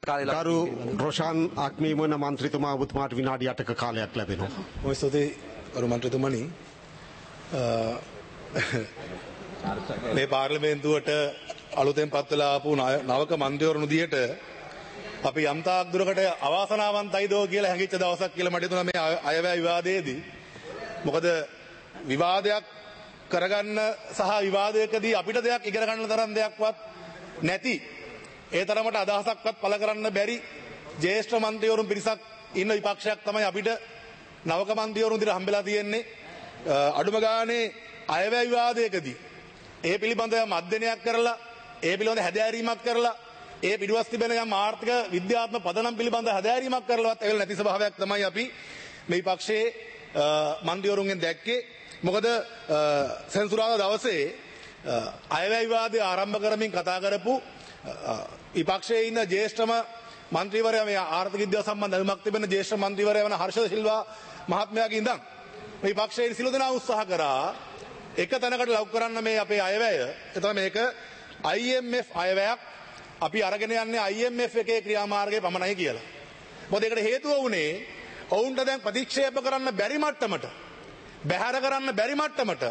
ගරු රොෂාන් අක්මීමන මන්ත්‍රීතුමා ඔබතුමාට විනාඩි 8ක කාලයක් ලැබෙනවා. ඔය ස්තුතියි ගරු මන්ත්‍රීතුමනි. මේ පාර්ලිමේන්තුවට අලුතෙන් පත් වෙලා ආපු නවක මන්ත්‍රීවරුන් දිහට අපි යම්තාක් දුරකට අවාසනාවන්තයිද කියලා හැඟිච්ච දවසක් කියලා මට හිතුණා මේ අයවැය විවාදයේදී. මොකද විවාදයක් කරගන්න සහ විවාදයකදී අපිට දෙයක් ඉගෙන ගන්න තරම් දෙයක්වත් නැති ඒ තරමට අදහසක්වත් පළ කරන්න බැරි ජ්‍යෙෂ්ඨ මන්ත්‍රීවරුන් පිරිසක් ඉන්න විපක්ෂයක් තමයි අපිට නවක මන්ත්‍රීවරුන් විදිහට හම්බෙලා තියෙන්නේ. අඩුම ගානේ අයවැය විවාදයකදී ඒ පිළිබඳව මධ්‍යනයක් කරලා ඒ පිළිබඳව හැදෑරීමක් කරලා ඒ පිටුවස් තිබෙන යම් ආර්ථික විද්‍යාත්මක පදනම් පිළිබඳව හැදෑරීමක් කරලවත් එවල නැති ස්වභාවයක් තමයි අපි මේ විපක්ෂයේ මන්ත්‍රීවරුන්ගෙන් දැක්කේ. මොකද සෙන්සුරාදා දවසේ අයවැය විවාදය ආරම්භ කරමින් කතා කරපු විපක්ෂයේ ඉන්න ජ්‍යෙෂ්ඨම මන්ත්‍රීවරයා මේ ආර්ථික විද්‍යාව සම්බන්ධ අනුමක් තිබෙන ජ්‍යෙෂ්ඨ මන්ත්‍රීවරයා වන හර්ෂද සිල්වා මහත්මයාගේ ඉඳන් මේ විපක්ෂයේ සිළු දෙනා උත්සාහ කරා එක තැනකට ලව් කරන්න මේ අපේ අයවැය. ඒ තමයි මේක IMF අයවැයක් අපි අරගෙන යන්නේ IMF එකේ ක්‍රියාමාර්ගයේ පමණයි කියලා. මොකද ඒකට හේතුව වුණේ ඔවුන්ට දැන් ප්‍රතික්ෂේප කරන්න බැරි මට්ටමට බැහැර කරන්න බැරි මට්ටමට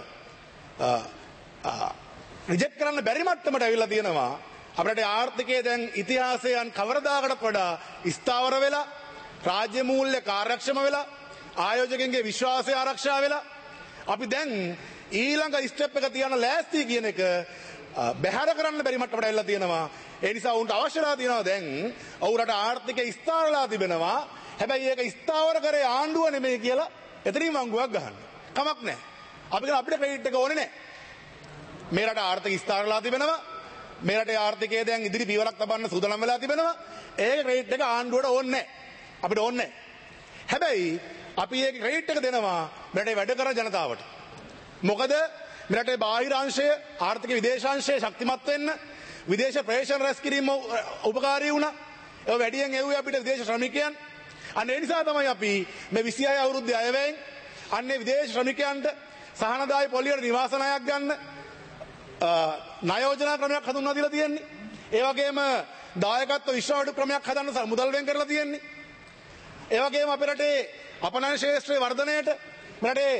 රිජෙක්ට් කරන්න බැරි මට්ටමට ඇවිල්ලා තියෙනවා. අපේ ආර්ථිකයේ දැන් ඉතිහාසයන් කවරදාකටත් වඩා ස්ථාවර වෙලා රාජ්‍ය මූල්‍ය කාර්යක්ෂම වෙලා ආයෝජකයන්ගේ විශ්වාසය ආරක්ෂා වෙලා අපි දැන් ඊළඟ ස්ටෙප් එක තියන ලෑස්ති කියන එක බැහැර කරන්න බැරි මට්ටමට ඇවිල්ලා තියෙනවා. ඒ නිසා උන්ට අවශ්‍යලා තියෙනවා දැන් ඔවුන්ට ආර්ථිකය ස්ථාවරලා තිබෙනවා. හැබැයි ඒක ස්ථාවර කරේ ආණ්ඩුව නෙමෙයි කියලා එතනින් වංගුවක් ගන්න. කමක් නැහැ. අපිට ක්‍රෙඩිට් එක ඕනේ නැහැ. මේ රට ආර්ථික ස්ථාවරලා තිබෙනවා. මේ රටේ ආර්ථිකය දැන් ඉදිරි පියවරක් තබන්න සූදානම් වෙලා තිබෙනවා. ඒක ක්‍රෙඩිට් එක ආණ්ඩුවට ඕනේ නැහැ. අපිට ඕනේ නැහැ. හැබැයි අපි ඒක ක්‍රෙඩිට් එක දෙනවා මේ රටේ වැඩ කරන ජනතාවට. මොකද මේ රටේ බාහිර අංශය ආර්ථික විදේශාංශය ශක්තිමත් වෙන්න විදේශ ප්‍රේෂණ රැස් කිරීම උපකාරී වුණා. ඒ වැඩියෙන් එව්වේ අපිට විදේශ ශ්‍රමිකයන්. අන්න ඒ නිසා තමයි අපි මේ 26 අවුරුද්දේ අයවැයෙන් අන්නේ විදේශ ශ්‍රමිකයන්ට සහනදායි පොලියට නිවාස ණයක් ගන්න ණය යෝජනා ක්‍රමයක් හඳුන්වා දීලා තියෙන්නේ. ඒ වගේම දායකත්ව විශ්වාස ක්‍රමයක් හදන්න මුදල් වෙන් කරලා තියෙන්නේ. ඒ වගේම අපේ රටේ අපනයන ශාස්ත්‍රයේ වර්ධනයට මේ රටේ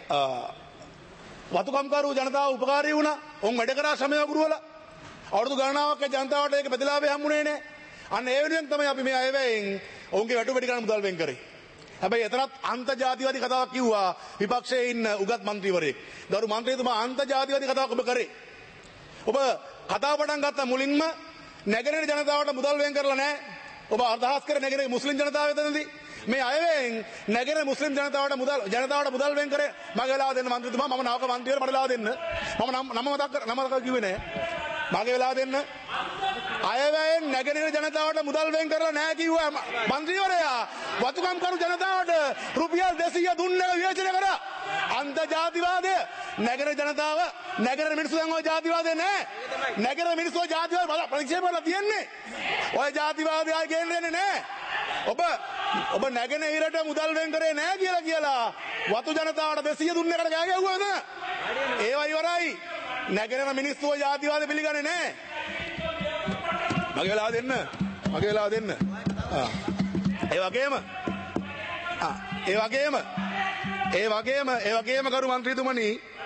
වතුකම්කරු ජනතාව උපකාරී වුණා. ඔවුන් වැඩ කරා ශ්‍රමය ගුරුවලා. අවුරුදු ගණනාවක් ජනතාවට ඒක ප්‍රතිලාභය හම්බුනේ නැහැ. අන්න ඒ වෙනුවෙන් තමයි අපි මේ අයවැයෙන් ඔවුන්ගේ වැටු වැඩි කරන්න මුදල් වෙන් කරේ. හැබැයි එතරම් අන්තර්ජාතිකවාදී කතාවක් කිව්වා විපක්ෂයේ ඉන්න උගත් මන්ත්‍රීවරයෙක්. ගරු මන්ත්‍රීතුමා අන්තර්ජාතිකවාදී කතාවක් ඔබ කරේ. ඔබ කතාව පටන් ගත්ත මුලින්ම නැගෙනහිර ජනතාවට මුදල් වෙන් කරලා නැහැ. ඔබ අදහස් කරේ නැගෙනහිර මුස්ලිම් ජනතාව වෙතනදී මේ අයවැයෙන් නැගෙනහිර මුස්ලිම් ජනතාවට මුදල් වෙන් කරේ මගේ වෙලාව දෙන්න මන්ත්‍රීතුමා මම නාවක මන්ත්‍රීවරු මට වෙලාව දෙන්න. මම නම මතක කිව්වේ නැහැ. මගේ වෙලාව දෙන්න. අයවැයෙන් නැගෙනහිර ජනතාවට මුදල් වෙන් කරලා නැහැ කිව්වා මන්ත්‍රීවරයා. වතුකම්කරු ජනතාවට රුපියල් 200 දුන්න එක විවේචනය කරා. අන්තර්ජාතිකවාදය නැගෙනහිර ජනතාව නැගෙනහිර මිනිස්සු දැන් ඔය ජාතිවාදය නැහැ. නැගෙනහිර මිනිස්සු ඔය ජාතිවාද ප්‍රතික්ෂේප කරලා තියෙන්නේ. ඔය ජාතිවාදය ආයි ගේන්නේ නැහැ. ඔබ නැගෙනහිරට මුදල් වෙන් කරේ නැහැ කියලා වතු ජනතාවට 200 දුන්න එකට කෑ ගැහුවද? ඒවා ඉවරයි. නැගෙනහිර මිනිස්සු ඔය ජාතිවාද පිළිගන්නේ නැහැ. මගේ වෙලාව දෙන්න. ඒ වගේම කරු මන්ත්‍රීතුමනි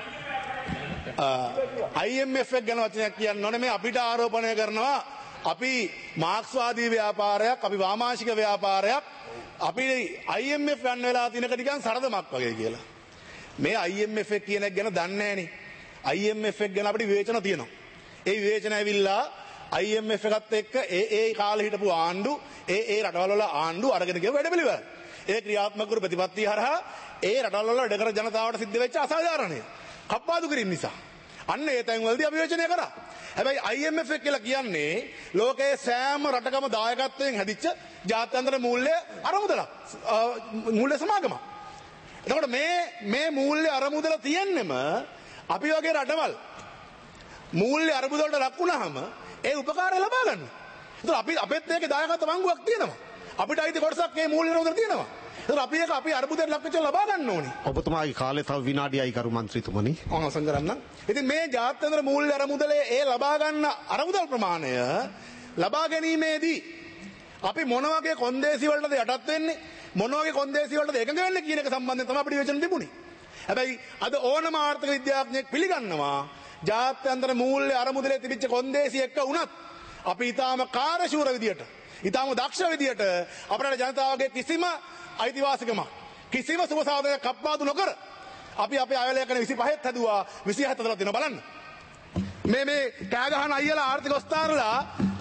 IMF එක ගැන වචනයක් කියන්න ඕනේ. මේ අපිට ආරෝපණය කරනවා අපි මාක්ස්වාදී ව්‍යාපාරයක්, අපි වාමාංශික ව්‍යාපාරයක්, අපි IMF යන්න වෙලා තිනක නිකන් සරදමක් වගේ කියලා. මේ IMF එක කියන එක ගැන දන්නේ නැහනේ. IMF එක ගැන අපිට විවේචන තියෙනවා. ඒ විවේචන ඇවිල්ලා IMF එකත් එක්ක ඒ කාලේ හිටපු ආණ්ඩු ඒ රටවල වල ආණ්ඩු අරගෙන ගිය වැඩපිළිවෙල. ඒ ක්‍රියාත්මක කරු ප්‍රතිපත්තිය හරහා ඒ රටවල වල වැඩ කර ජනතාවට සිද්ධ වෙච්ච අසාධාරණය කප්පාදු කිරීම නිසා අන්න ඒ තැන්වලදී අපි විවේචනය කරා. හැබැයි IMF එක කියලා කියන්නේ ලෝකයේ සෑම රටකම දායකත්වයෙන් හැදිච්ච ජාත්‍යන්තර මූල්‍ය අරමුදලක් මූල්‍ය සමාගමක්. එතකොට මේ මූල්‍ය අරමුදල තියෙන්නෙම අපි වගේ රටවල් මූල්‍ය අරමුදලට ලක් වුණාම ඒ උපකාරය ලබා ගන්න. ඒතර අපි අපෙත් මේකේ දායකත්ව වංගුවක් තියෙනවා. අපිට අයිති කොටසක් මේ මූල්‍ය අරමුදල තියෙනවා. ඒතර අපි අරමුදලට ලක් වෙච්ච ලබා ගන්න ඕනේ. ඔබතුමාගේ කාලේ තව විනාඩියයි කරු මන්ත්‍රීතුමනි. අවසන් කරන්න. ඉතින් මේ ජාත්‍යන්තර මූල්‍ය අරමුදලේ ඒ ලබා ගන්න අරමුදල් ප්‍රමාණය ලබා ගැනීමේදී අපි මොන වගේ කොන්දේසි වලටද යටත් වෙන්නේ මොන වගේ කොන්දේසි වලටද එකඟ වෙන්නේ කියන එක සම්බන්ධයෙන් තමයි අපිට විචන තිබුණේ. හැබැයි අද ඕනම ආර්ථික විද්‍යාඥයෙක් පිළිගන්නවා ජාත්‍යන්තර මූල්‍ය අරමුදලේ තිබිච්ච කොන්දේසි එක්ක වුණත් අපි ඊටාම කාර්යශූර විදියට ඊටාම දක්ෂ විදියට අපේ ජනතාවගේ කිසිම අයිතිවාසිකමක් කිසිම සුබ සාධකයක් කප්පාදු නොකර අපි අපේ අයවැයකන 25ත් හැදුවා 27 හදලා තියෙනවා බලන්න. මේ කෑ ගහන අයියලා ආර්ථික ඔස්තාරලා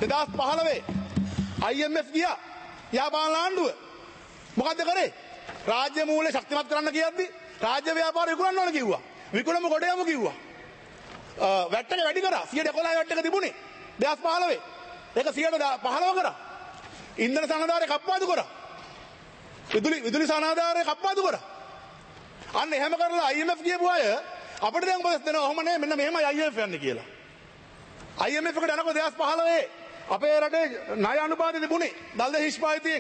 2015 IMF ගියා යාපාන ආණ්ඩුව මොකද්ද කරේ? රාජ්‍ය මූල්‍ය ශක්තිමත් කරන්න කියද්දි රාජ්‍ය ව්‍යාපාර විකුණන්න ඕන කිව්වා. විකුණමු කොට යමු කිව්වා. වැට් එක වැඩි කරා 111 වැට් එක තිබුණේ 2015 ඒක 115 කරා. ඉන්ධන සනදාරේ කප්පාදු කරා. විදුලි සනදාරේ කප්පාදු කරා. අන්න එහෙම කරලා IMF කියපු අය අපිට දැන් බස් දෙනවා ඔහොම නේ මෙන්න මෙහෙමයි IMF යන්නේ කියලා. IMF එකට යනකොට 2015 අපේ රටේ ණය අනුපාතය තිබුණේ දල්ද හිෂ්පායිතියෙන්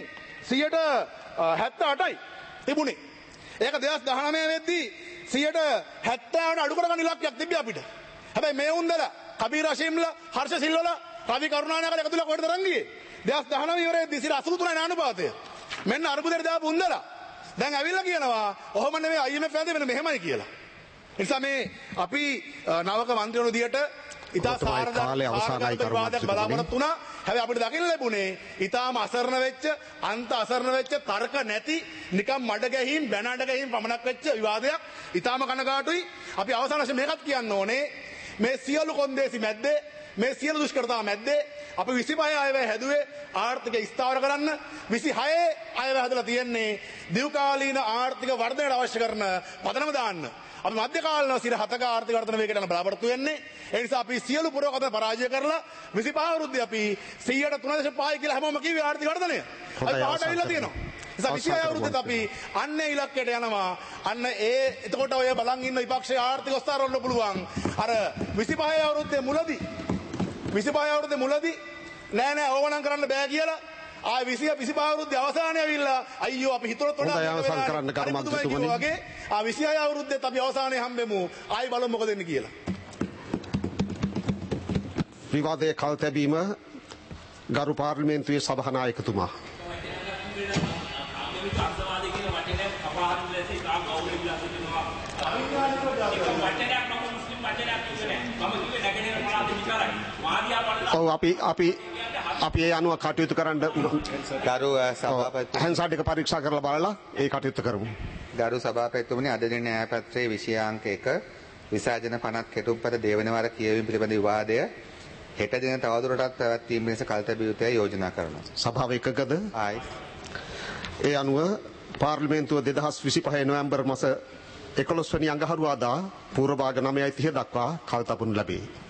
78යි තිබුණේ. ඒක 2019 වෙද්දී 70ට අඩු කරගන්න ඉලක්කයක් තිබ්බේ අපිට. හැබැයි මේ උන්දලා කබීර් රෂීම්ලා හර්ෂ සිල්වලා රවි කරුණානායක එකතුලා කොහෙද තරන් ගියේ? 2019 ඉවරේදී 83යි අනුපාතය. මෙන්න අරුබුදට දාපු උන්දලා දැන් ඇවිල්ලා කියනවා ඔහොම නෙමෙයි IMF යන්නේ මෙන්න මෙහෙමයි කියලා. නිසා මේ අපි නවක මන්ත්‍රීවරු විදියට ඉතා සාර්ථක බලාපොරොත්තු වුණා. හැබැයි අපිට දකින්න ලැබුණේ ඉතාම අසරණ වෙච්ච අන්ත අසරණ වෙච්ච තර්ක නැති නිකම් මඩ ගැහිම් බැනඩ ගැහිම් පමණක් වෙච්ච විවාදයක්. ඉතාම කනගාටුයි. අපි අවසාන වශයෙන් මේකත් කියන්න ඕනේ මේ සියලු කොන්දේසි මැද්දේ මේ සියලු දුෂ්කරතා මැද්දේ අපි 25 අයවැය හැදුවේ ආර්ථිකය ස්ථාවර කරන්න 26 අයවැය හදලා තියෙන්නේ දීර්ඝකාලීන ආර්ථික වර්ධනයට අවශ්‍ය කරන පදනම දාන්න. අපි මධ්‍ය කාලීන 7ක ආර්ථික වර්ධන වේගයට යන බලාපොරොත්තු වෙන්නේ. ඒ නිසා අපි සියලු පුරෝගත පරාජය කරලා 25 අවුරුද්දේ අපි 103.5 කියලා හැමෝම කිව්වේ ආර්ථික වර්ධනය. අපි පහට ඇවිල්ලා තියෙනවා. නිසා 26 අවුරුද්දේත් අපි අන්නේ ඉලක්කයට යනවා. අන්න එතකොට ඔය බලන් ඉන්න විපක්ෂයේ ආර්ථික ඔස්තාර වන්න පුළුවන්. අර 25 අවුරුද්දේ මුලදී 25 අවුරුද්දේ මුලදී නෑ ඕවනම් කරන්න බෑ කියලා ආ 25 අවුරුද්දේ අවසානයේ ඇවිල්ලා අයියෝ අපි හිතුවත් වඩා අවසන් කරන්න කර්මන්තතුමනි වගේ ආ 26 අවුරුද්දේත් අපි අවසානයේ හම්බෙමු ආයි බලමු මොකද වෙන්නේ කියලා. විවාදයේ කල් තැබීම ගරු පාර්ලිමේන්තුවේ සභානායකතුමා ඔව් අපි ඒ අනුව කටයුතු කරන්න ගරු සභාපති හන්සාඩ් එක පරීක්ෂා කරලා බලලා ඒ කටයුතු කරමු. ගරු සභාපතිතුමනි අද දින න්‍යාය පත්‍රයේ විෂයාංක 1 විසර්ජන පනත් කෙටුම්පත දේවනවර කියවීම පිළිබඳ විවාදය හෙට දින තවදුරටත් පැවැත්වීම ලෙස කල්තැබිය යුතුයි යෝජනා කරනවා. සභාව එකගද? ආයි. ඒ අනුව පාර්ලිමේන්තුව 2025 නොවැම්බර් මාස 11 වෙනි අඟහරුවාදා පූර්ව භාග 9:30 දක්වා කල් තබනු ලැබේ.